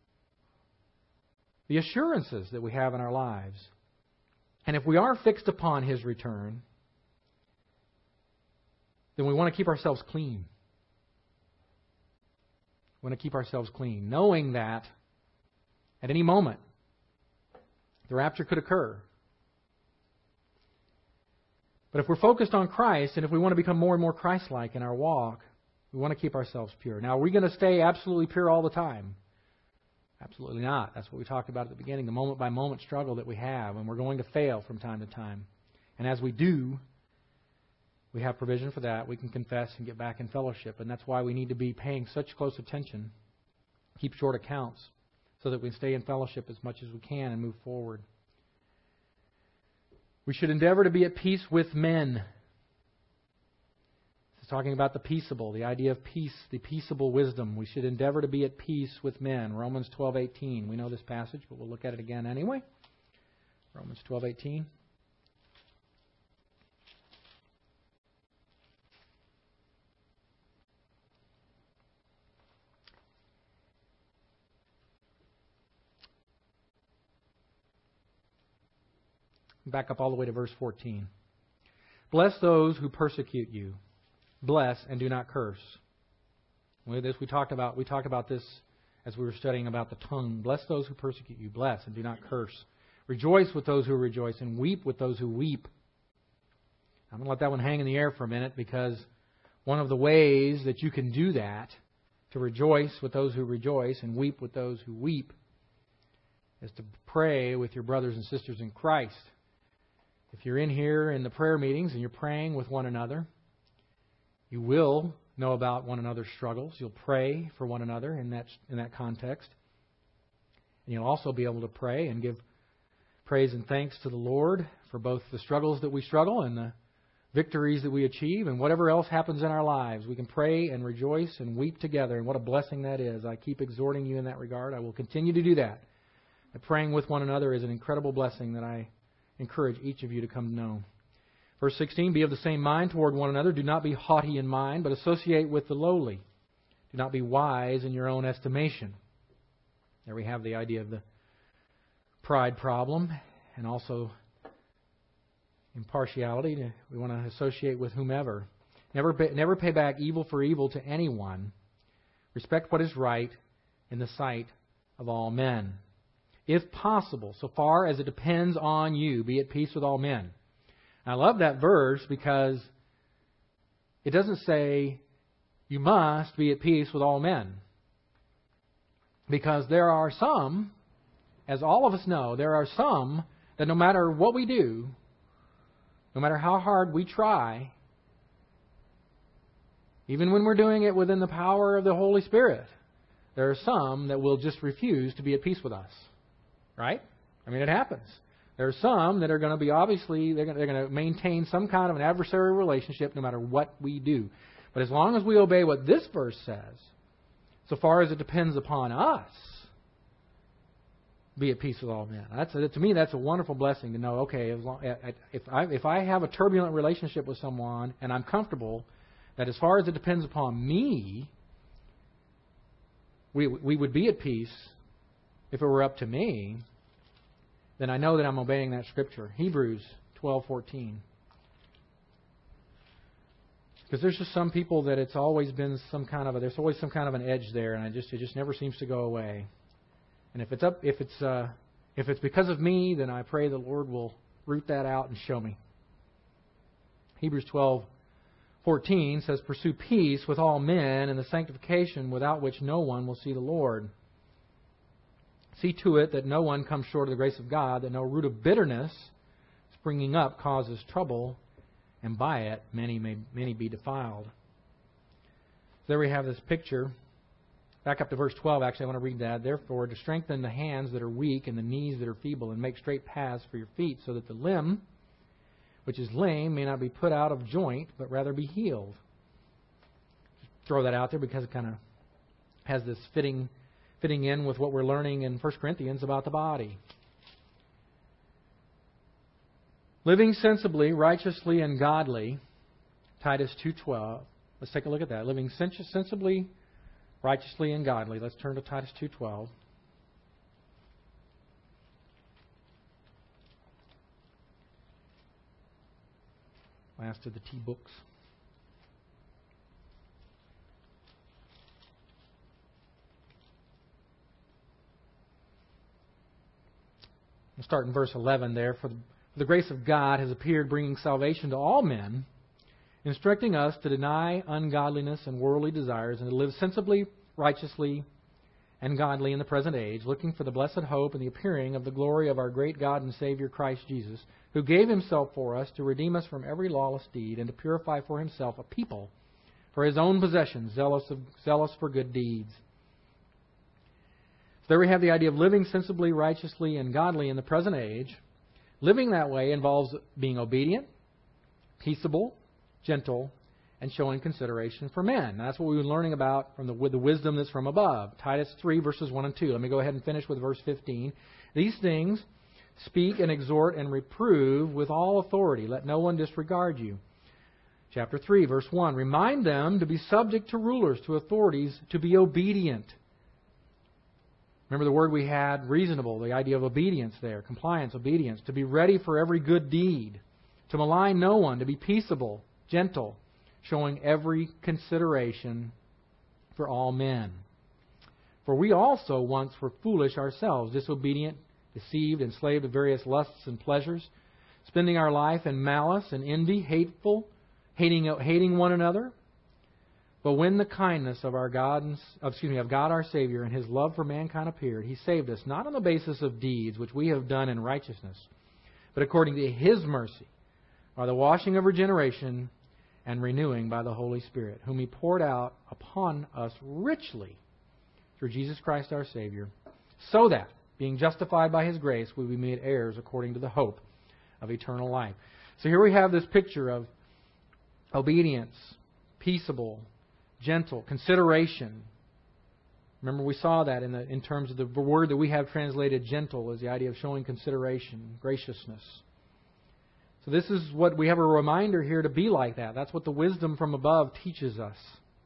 The assurances that we have in our lives. And if we are fixed upon His return, then we want to keep ourselves clean. We want to keep ourselves clean, knowing that at any moment the rapture could occur. But if we're focused on Christ, and if we want to become more and more Christ-like in our walk, we want to keep ourselves pure. Now, are we going to stay absolutely pure all the time? Absolutely not. That's what we talked about at the beginning, the moment-by-moment struggle that we have, and we're going to fail from time to time. And as we do, we have provision for that. We can confess and get back in fellowship, and that's why we need to be paying such close attention, keep short accounts, so that we stay in fellowship as much as we can and move forward. We should endeavor to be at peace with men. It's talking about the peaceable, the idea of peace, the peaceable wisdom. We should endeavor to be at peace with men. Romans twelve eighteen. We know this passage, but we'll look at it again anyway. Romans twelve eighteen. Back up all the way to verse fourteen. Bless those who persecute you. Bless and do not curse. With this, we talked about we talked about this as we were studying about the tongue. Bless those who persecute you. Bless and do not curse. Rejoice with those who rejoice, and weep with those who weep. I'm going to let that one hang in the air for a minute, because one of the ways that you can do that, to rejoice with those who rejoice and weep with those who weep, is to pray with your brothers and sisters in Christ. If you're in here in the prayer meetings and you're praying with one another, you will know about one another's struggles. You'll pray for one another in that in that context. And you'll also be able to pray and give praise and thanks to the Lord for both the struggles that we struggle and the victories that we achieve, and whatever else happens in our lives. We can pray and rejoice and weep together, and what a blessing that is. I keep exhorting you in that regard. I will continue to do that. And praying with one another is an incredible blessing that I encourage each of you to come to know. Verse sixteen, be of the same mind toward one another. Do not be haughty in mind, but associate with the lowly. Do not be wise in your own estimation. There we have the idea of the pride problem, and also impartiality. We want to associate with whomever. Never pay, never pay back evil for evil to anyone. Respect what is right in the sight of all men. If possible, so far as it depends on you, be at peace with all men. I love that verse because it doesn't say you must be at peace with all men. Because there are some, as all of us know, there are some that no matter what we do, no matter how hard we try, even when we're doing it within the power of the Holy Spirit, there are some that will just refuse to be at peace with us. Right? I mean, it happens. There are some that are going to be, obviously, they're going, to, they're going to maintain some kind of an adversarial relationship no matter what we do. But as long as we obey what this verse says, so far as it depends upon us, be at peace with all men. That's, to me, that's a wonderful blessing to know, okay, as long, if, I, if I have a turbulent relationship with someone and I'm comfortable that as far as it depends upon me, we, we would be at peace if it were up to me, then I know that I'm obeying that Scripture. Hebrews twelve fourteen. Because there's just some people that it's always been some kind of a, there's always some kind of an edge there, and I just it just never seems to go away. And if it's up, if it's uh, if it's because of me, then I pray the Lord will root that out and show me. Hebrews twelve fourteen says, "Pursue peace with all men and the sanctification without which no one will see the Lord. See to it that no one comes short of the grace of God, that no root of bitterness springing up causes trouble, and by it many may many be defiled." There we have this picture. Back up to verse twelve, actually, I want to read that. "Therefore, to strengthen the hands that are weak and the knees that are feeble, and make straight paths for your feet, so that the limb which is lame may not be put out of joint, but rather be healed." Just throw that out there because it kind of has this fitting fitting in with what we're learning in First Corinthians about the body. Living sensibly, righteously, and godly, Titus two twelve. Let's take a look at that. Living sensibly, righteously, and godly. Let's turn to Titus two twelve. Last of the T books. We'll start in verse eleven there. For the, for the grace of God has appeared, bringing salvation to all men, instructing us to deny ungodliness and worldly desires, and to live sensibly, righteously, and godly in the present age, looking for the blessed hope and the appearing of the glory of our great God and Savior Christ Jesus, who gave Himself for us to redeem us from every lawless deed and to purify for Himself a people for His own possession, zealous of, zealous for good deeds. So there we have the idea of living sensibly, righteously, and godly in the present age. Living that way involves being obedient, peaceable, gentle, and showing consideration for men. That's what we've been learning about from the, with the wisdom that's from above. Titus three, verses one and two. Let me go ahead and finish with verse fifteen. "These things speak and exhort and reprove with all authority. Let no one disregard you." Chapter three, verse one. "Remind them to be subject to rulers, to authorities, to be obedient." Remember the word we had, reasonable, the idea of obedience there. Compliance, obedience. "To be ready for every good deed. To malign no one. To be peaceable, gentle, showing every consideration for all men. For we also once were foolish ourselves, disobedient, deceived, enslaved to various lusts and pleasures, spending our life in malice and envy, hateful, hating hating one another. But when the kindness of our God, and, excuse me, of God our Savior and His love for mankind appeared, He saved us not on the basis of deeds which we have done in righteousness, but according to His mercy, by the washing of regeneration and renewing by the Holy Spirit, whom He poured out upon us richly through Jesus Christ our Savior, so that, being justified by His grace, we be made heirs according to the hope of eternal life." So here we have this picture of obedience, peaceable, gentle, consideration. Remember we saw that in, the, in terms of the word that we have translated gentle is the idea of showing consideration, graciousness. So this is what we have a reminder here to be like that. That's what the wisdom from above teaches us.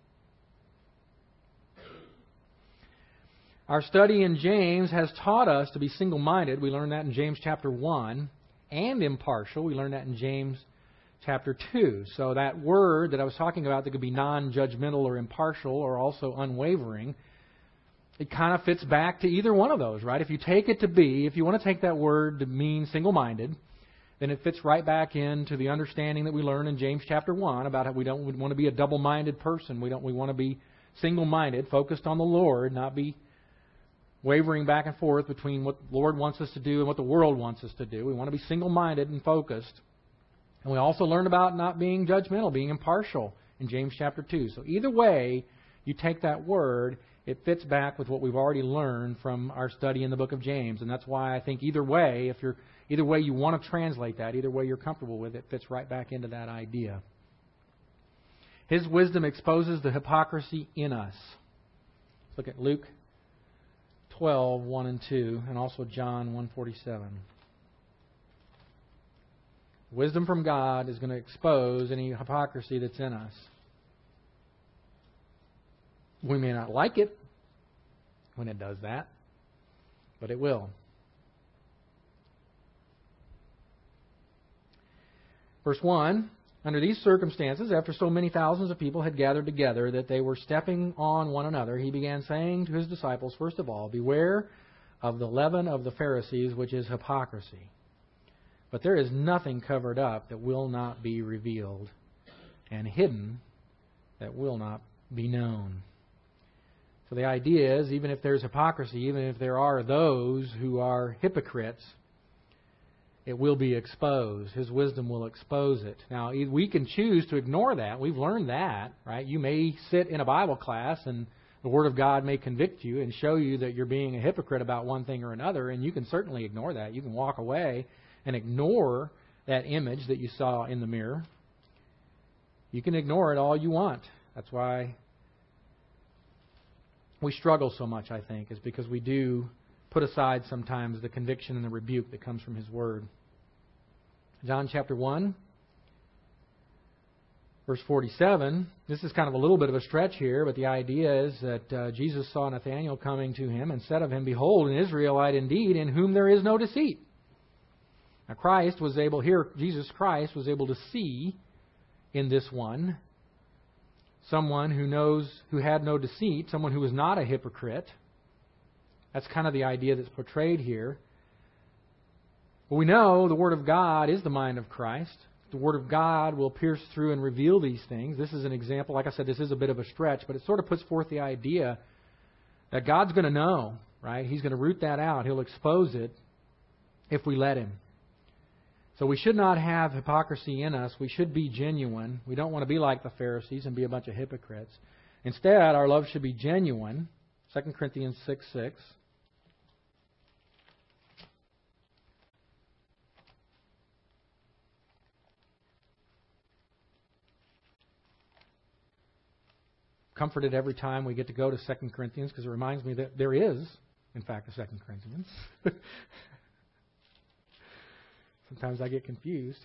Our study in James has taught us to be single-minded. We learned that in James chapter one. And impartial. We learned that in James chapter two. So that word that I was talking about that could be non-judgmental or impartial or also unwavering, it kind of fits back to either one of those, right? If you take it to be, if you want to take that word to mean single-minded, then it fits right back into the understanding that we learn in James chapter one about how we don't we want to be a double-minded person. We don't we want to be single-minded, focused on the Lord, not be wavering back and forth between what the Lord wants us to do and what the world wants us to do. We want to be single-minded and focused. And we also learned about not being judgmental, being impartial in James chapter two. So either way you take that word, it fits back with what we've already learned from our study in the book of James. And that's why I think either way, if you're either way you want to translate that, either way you're comfortable with it, fits right back into that idea. His wisdom exposes the hypocrisy in us. Let's look at Luke twelve, one and two, and also John one forty-seven. Wisdom from God is going to expose any hypocrisy that's in us. We may not like it when it does that, but it will. Verse one, under these circumstances, after so many thousands of people had gathered together that they were stepping on one another, he began saying to his disciples, first of all, beware of the leaven of the Pharisees, which is hypocrisy. But there is nothing covered up that will not be revealed, and hidden that will not be known. So the idea is, even if there's hypocrisy, even if there are those who are hypocrites, it will be exposed. His wisdom will expose it. Now, we can choose to ignore that. We've learned that, right? You may sit in a Bible class and the Word of God may convict you and show you that you're being a hypocrite about one thing or another, and you can certainly ignore that. You can walk away and ignore that image that you saw in the mirror. You can ignore it all you want. That's why we struggle so much, I think, is because we do put aside sometimes the conviction and the rebuke that comes from His Word. John chapter one, verse forty-seven. This is kind of a little bit of a stretch here, but the idea is that uh, Jesus saw Nathanael coming to him and said of him, behold, an Israelite indeed, in whom there is no deceit. Now Christ was able, here Jesus Christ was able to see in this one someone who knows, who had no deceit, someone who was not a hypocrite. That's kind of the idea that's portrayed here. But we know the Word of God is the mind of Christ. The Word of God will pierce through and reveal these things. This is an example. Like I said, this is a bit of a stretch, but it sort of puts forth the idea that God's going to know, right? He's going to root that out. He'll expose it if we let Him. So we should not have hypocrisy in us. We should be genuine. We don't want to be like the Pharisees and be a bunch of hypocrites. Instead, our love should be genuine. Second Corinthians six six. Comforted every time we get to go to Second Corinthians because it reminds me that there is, in fact, a Second Corinthians. Sometimes I get confused.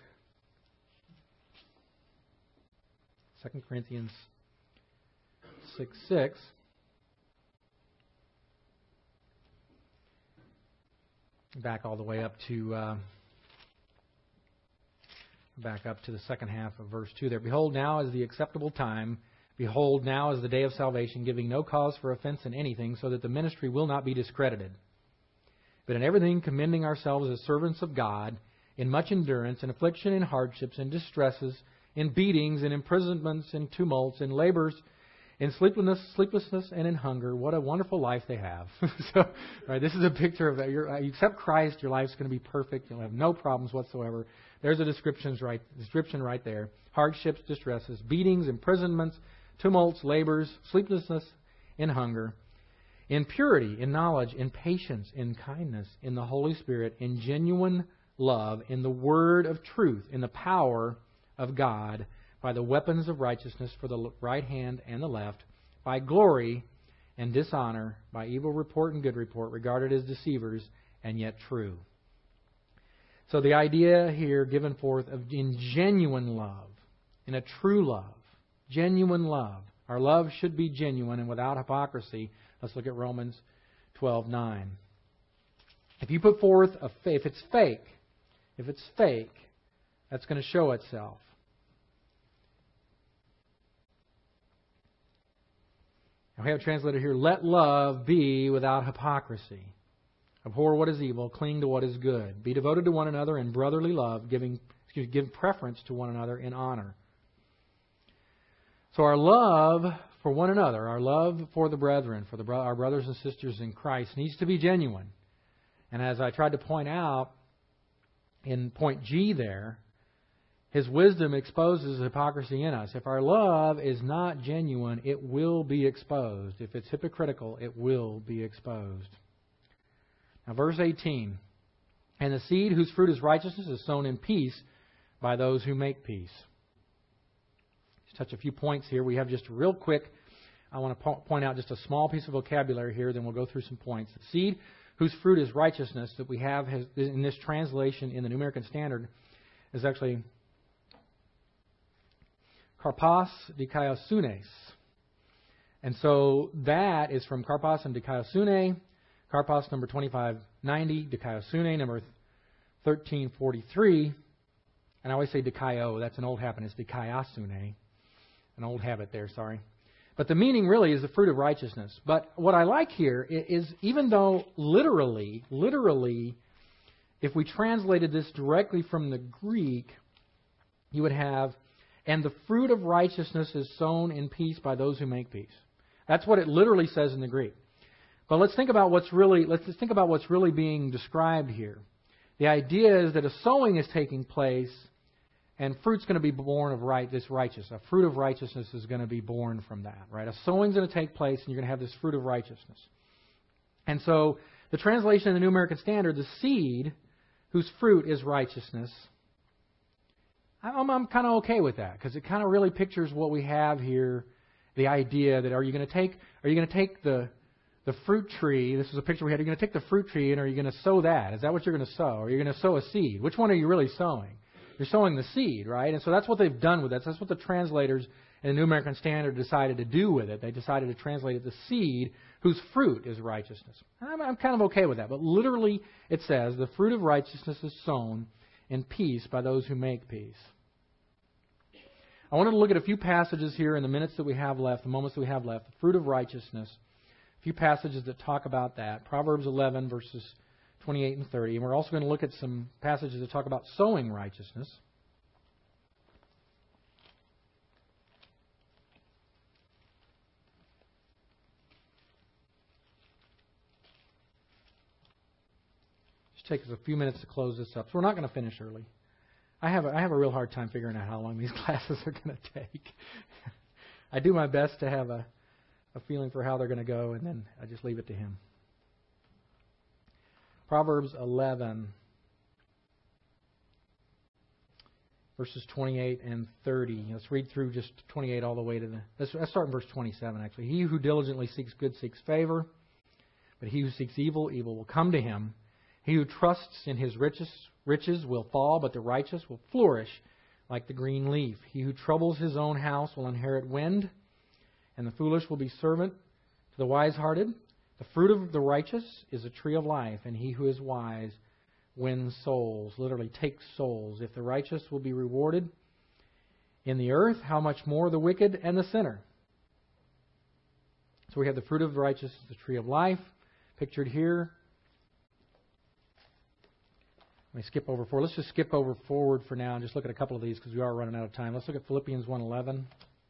Second Corinthians six six. Back all the way up to uh, back up to the second half of verse two there. Behold, now is the acceptable time. Behold, now is the day of salvation, giving no cause for offense in anything, so that the ministry will not be discredited. But in everything commending ourselves as servants of God, in much endurance, in affliction, in hardships, in distresses, in beatings, in imprisonments, in tumults, in labors, in sleeplessness, sleeplessness, and in hunger. What a wonderful life they have. So, right, this is a picture of that. You accept Christ, your life's going to be perfect. You'll have no problems whatsoever. There's a description right, description right there. Hardships, distresses, beatings, imprisonments, tumults, labors, sleeplessness, in hunger, in purity, in knowledge, in patience, in kindness, in the Holy Spirit, in genuine love, in the word of truth, in the power of God, by the weapons of righteousness for the right hand and the left, by glory and dishonor, by evil report and good report, regarded as deceivers and yet true. So the idea here given forth of in genuine love, in a true love, genuine love. Our love should be genuine and without hypocrisy. Let's look at Romans twelve nine. If you put forth a if it's fake, if it's fake, that's going to show itself. Now we have translated here, let love be without hypocrisy. Abhor what is evil, cling to what is good. Be devoted to one another in brotherly love, giving excuse, give preference to one another in honor. So our love for one another, our love for the brethren, for the bro- our brothers and sisters in Christ, needs to be genuine. And as I tried to point out in point G there, His wisdom exposes hypocrisy in us. If our love is not genuine, it will be exposed. If it's hypocritical, it will be exposed. Now verse eighteen. And the seed whose fruit is righteousness is sown in peace by those who make peace. Touch a few points here. We have just real quick, I want to po- point out just a small piece of vocabulary here, then we'll go through some points. The seed whose fruit is righteousness that we have has, in this translation in the New American Standard is actually karpos dikaiosune. And so that is from karpos and dikaiosune. Karpos number twenty-five ninety, Dikaiosune number thirteen forty-three. And I always say Dikaio, that's an old habit. It's Dikaiosune, an old habit there, sorry. But the meaning really is the fruit of righteousness. But what I like here is, even though literally, literally, if we translated this directly from the Greek, you would have, and the fruit of righteousness is sown in peace by those who make peace. That's what it literally says in the Greek. But let's think about what's really, let's just think about what's really being described here. The idea is that a sowing is taking place, and fruit's going to be born of right, this righteousness. A fruit of righteousness is going to be born from that, right? A sowing's going to take place, and you're going to have this fruit of righteousness. And so, the translation in the New American Standard, the seed whose fruit is righteousness, I'm, I'm kind of okay with that, because it kind of really pictures what we have here. The idea that are you going to take are you going to take the the fruit tree? This is a picture we had. Are you going to take the fruit tree and are you going to sow that? Is that what you're going to sow? Or are you going to sow a seed? Which one are you really sowing? You're sowing the seed, right? And so that's what they've done with that. That's what the translators in the New American Standard decided to do with it. They decided to translate it the seed whose fruit is righteousness. I'm, I'm kind of okay with that. But literally it says the fruit of righteousness is sown in peace by those who make peace. I wanted to look at a few passages here in the minutes that we have left, the moments that we have left, the fruit of righteousness, a few passages that talk about that. Proverbs eleven, verses twenty-eight and thirty. And we're also going to look at some passages that talk about sowing righteousness. Just take us a few minutes to close this up. So we're not going to finish early. I have a, I have a real hard time figuring out how long these classes are going to take. I do my best to have a, a feeling for how they're going to go, and then I just leave it to Him. Proverbs eleven, verses twenty-eight and thirty. Let's read through just twenty-eight all the way to the... Let's, let's start in verse twenty-seven, actually. He who diligently seeks good seeks favor, but he who seeks evil, evil will come to him. He who trusts in his riches, riches will fall, but the righteous will flourish like the green leaf. He who troubles his own house will inherit wind, and the foolish will be servant to the wise-hearted. The fruit of the righteous is a tree of life, and he who is wise wins souls, literally takes souls. If the righteous will be rewarded in the earth, how much more the wicked and the sinner? So we have the fruit of the righteous, the tree of life, pictured here. Let me skip over forward. Let's just skip over forward for now and just look at a couple of these because we are running out of time. Let's look at Philippians one eleven.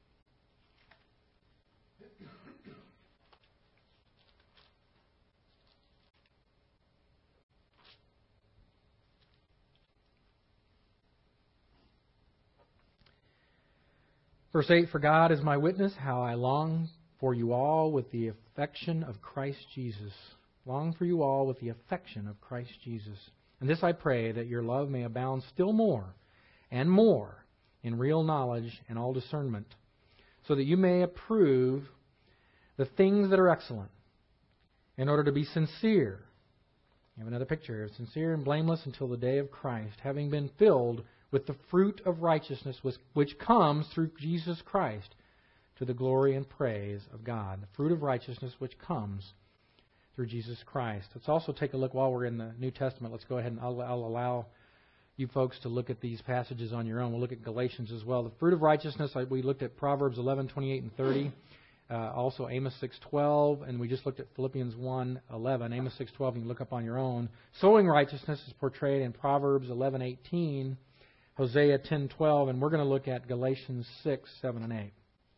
Verse eight, for God is my witness, how I long for you all with the affection of Christ Jesus. Long for you all with the affection of Christ Jesus. And this I pray, that your love may abound still more and more in real knowledge and all discernment, so that you may approve the things that are excellent, in order to be sincere. You have another picture here. Sincere and blameless until the day of Christ, having been filled with the fruit of righteousness which comes through Jesus Christ, to the glory and praise of God. The fruit of righteousness which comes through Jesus Christ. Let's also take a look while we're in the New Testament. Let's go ahead and I'll, I'll allow you folks to look at these passages on your own. We'll look at Galatians as well. The fruit of righteousness, we looked at Proverbs eleven, twenty-eight and thirty. Uh, also Amos six twelve, and we just looked at Philippians one eleven. Amos six twelve, you can look up on your own. Sowing righteousness is portrayed in Proverbs eleven eighteen, Hosea ten twelve, and we're going to look at Galatians six, seven, and eight.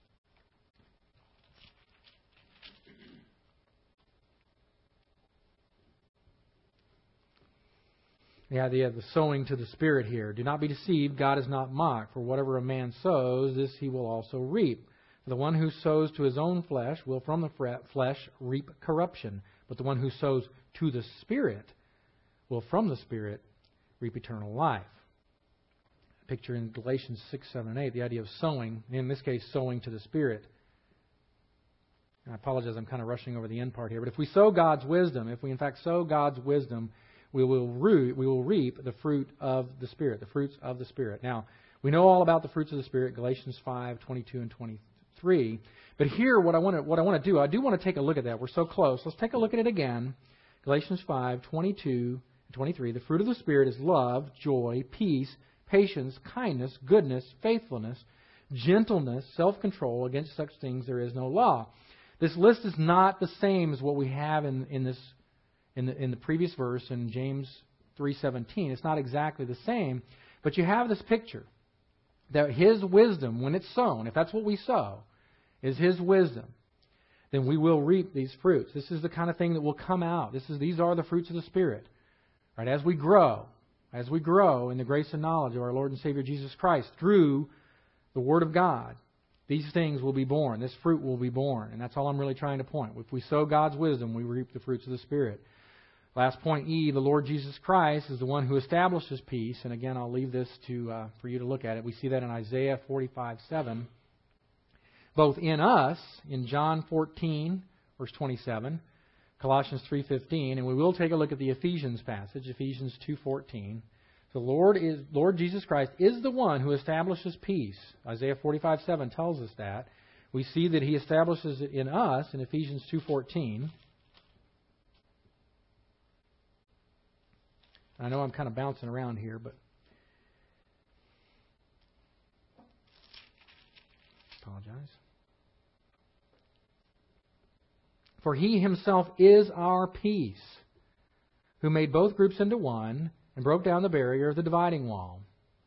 The idea of the sowing to the Spirit here. Do not be deceived, God is not mocked. For whatever a man sows, this he will also reap. For the one who sows to his own flesh will from the flesh reap corruption. But the one who sows to the Spirit will from the Spirit reap eternal life. Picture in Galatians six, seven, and eight, the idea of sowing, in this case, sowing to the Spirit. And I apologize, I'm kind of rushing over the end part here. But if we sow God's wisdom, if we in fact sow God's wisdom, we will root, we will reap the fruit of the Spirit, the fruits of the Spirit. Now, we know all about the fruits of the Spirit, Galatians five, twenty-two and twenty-three. But here, what I want to what I want to do, I do want to take a look at that. We're so close. Let's take a look at it again. Galatians five, twenty-two and twenty-three. The fruit of the Spirit is love, joy, peace, patience, kindness, goodness, faithfulness, gentleness, self-control. Against such things there is no law. This list is not the same as what we have in, in this in the in the previous verse in James three seventeen. It's not exactly the same, but you have this picture that His wisdom, when it's sown, if that's what we sow, is His wisdom, then we will reap these fruits. This is the kind of thing that will come out. This is these are the fruits of the Spirit. Right? As we grow, as we grow in the grace and knowledge of our Lord and Savior Jesus Christ through the Word of God, these things will be born. This fruit will be born. And that's all I'm really trying to point. If we sow God's wisdom, we reap the fruits of the Spirit. Last point, E, the Lord Jesus Christ is the one who establishes peace. And again, I'll leave this to uh, for you to look at it. We see that in Isaiah forty-five seven. Both in us, in John fourteen, verse twenty-seven, Colossians three fifteen, and we will take a look at the Ephesians passage, Ephesians two fourteen. The Lord is Lord Jesus Christ is the one who establishes peace. Isaiah forty-five seven tells us that. We see that He establishes it in us in Ephesians two fourteen. I know I'm kind of bouncing around here, but apologize. For He Himself is our peace, who made both groups into one and broke down the barrier of the dividing wall.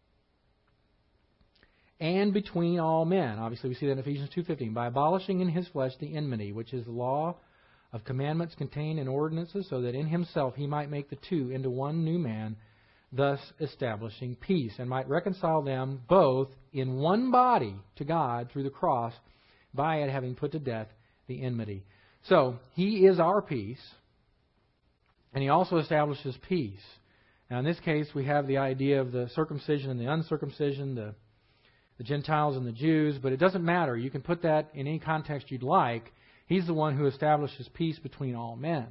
And between all men, obviously we see that in Ephesians two fifteen, by abolishing in His flesh the enmity, which is the law of commandments contained in ordinances, so that in Himself He might make the two into one new man, thus establishing peace, and might reconcile them both in one body to God through the cross, by it having put to death the enmity. So, He is our peace, and He also establishes peace. Now, in this case, we have the idea of the circumcision and the uncircumcision, the, the Gentiles and the Jews, but it doesn't matter. You can put that in any context you'd like. He's the one who establishes peace between all men.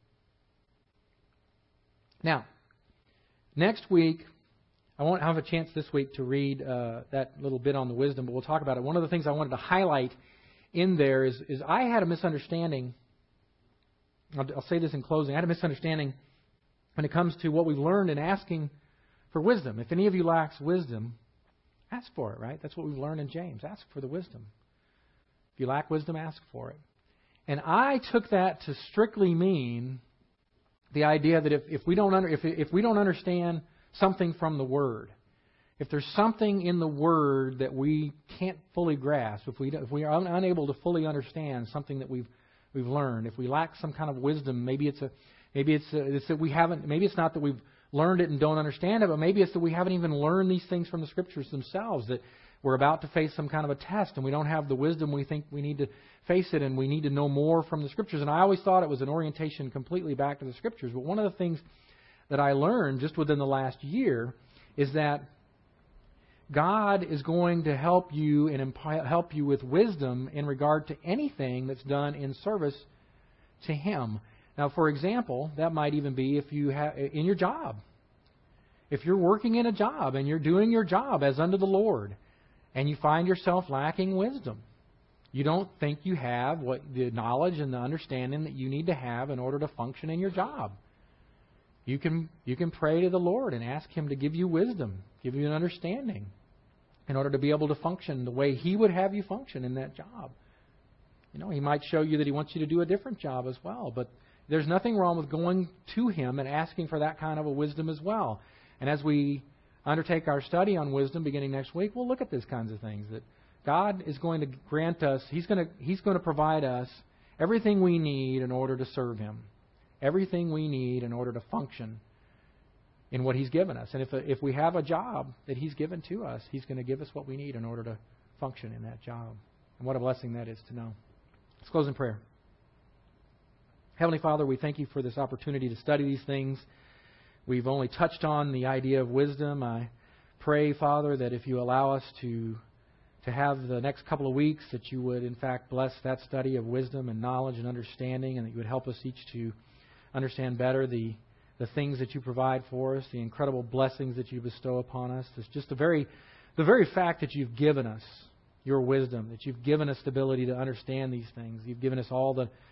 Now, next week, I won't have a chance this week to read uh, that little bit on the wisdom, but we'll talk about it. One of the things I wanted to highlight in there is, is I had a misunderstanding. I'll, I'll say this in closing. I had a misunderstanding when it comes to what we've learned in asking for wisdom. If any of you lacks wisdom, ask for it, right? That's what we've learned in James. Ask for the wisdom. If you lack wisdom, ask for it. And I took that to strictly mean the idea that if, if we don't under, if, if we don't understand something from the Word, if there's something in the Word that we can't fully grasp, if we if we are unable to fully understand something that we've we've learned, if we lack some kind of wisdom, maybe it's a maybe it's a, it's that we haven't maybe it's not that we've learned it and don't understand it, but maybe it's that we haven't even learned these things from the Scriptures themselves, that we're about to face some kind of a test and we don't have the wisdom we think we need to face it, and we need to know more from the Scriptures. And I always thought it was an orientation completely back to the Scriptures. But one of the things that I learned just within the last year is that God is going to help you and imp- help you with wisdom in regard to anything that's done in service to Him. Now, for example, that might even be if you have in your job. If you're working in a job and you're doing your job as unto the Lord, and you find yourself lacking wisdom, you don't think you have what the knowledge and the understanding that you need to have in order to function in your job. You can you can pray to the Lord and ask Him to give you wisdom, give you an understanding in order to be able to function the way He would have you function in that job. You know, He might show you that He wants you to do a different job as well, but there's nothing wrong with going to Him and asking for that kind of a wisdom as well. And as we undertake our study on wisdom beginning next week, we'll look at these kinds of things that God is going to grant us. He's going to He's going to provide us everything we need in order to serve Him, everything we need in order to function in what He's given us. And if if we have a job that He's given to us, He's going to give us what we need in order to function in that job. And what a blessing that is to know. Let's close in prayer. Heavenly Father, we thank You for this opportunity to study these things. We've only touched on the idea of wisdom. I pray, Father, that if You allow us to to have the next couple of weeks, that You would, in fact, bless that study of wisdom and knowledge and understanding, and that You would help us each to understand better the the things that You provide for us, the incredible blessings that You bestow upon us. It's just the very the very fact that You've given us Your wisdom, that You've given us the ability to understand these things. You've given us all the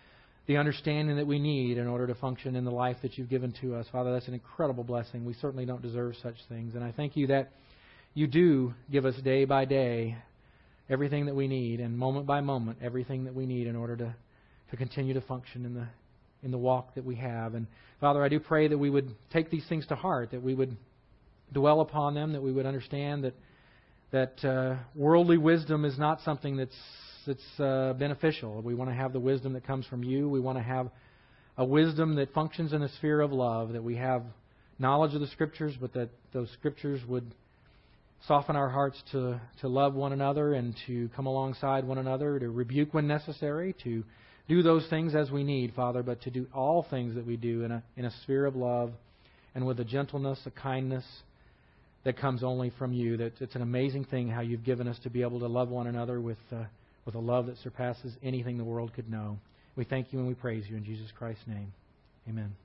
the understanding that we need in order to function in the life that you've given to us. Father, that's an incredible blessing. We certainly don't deserve such things. And I thank you that you do give us day by day everything that we need, and moment by moment everything that we need in order to, to continue to function in the in the walk that we have. And Father, I do pray that we would take these things to heart, that we would dwell upon them, that we would understand that that uh, worldly wisdom is not something that's that's uh, beneficial. We want to have the wisdom that comes from you. We want to have a wisdom that functions in the sphere of love, that we have knowledge of the Scriptures, but that those Scriptures would soften our hearts to, to love one another and to come alongside one another, to rebuke when necessary, to do those things as we need, Father, but to do all things that we do in a, in a sphere of love and with a gentleness, a kindness that comes only from you. That it's an amazing thing how you've given us to be able to love one another with uh, with a love that surpasses anything the world could know. We thank you and we praise you in Jesus Christ's name. Amen.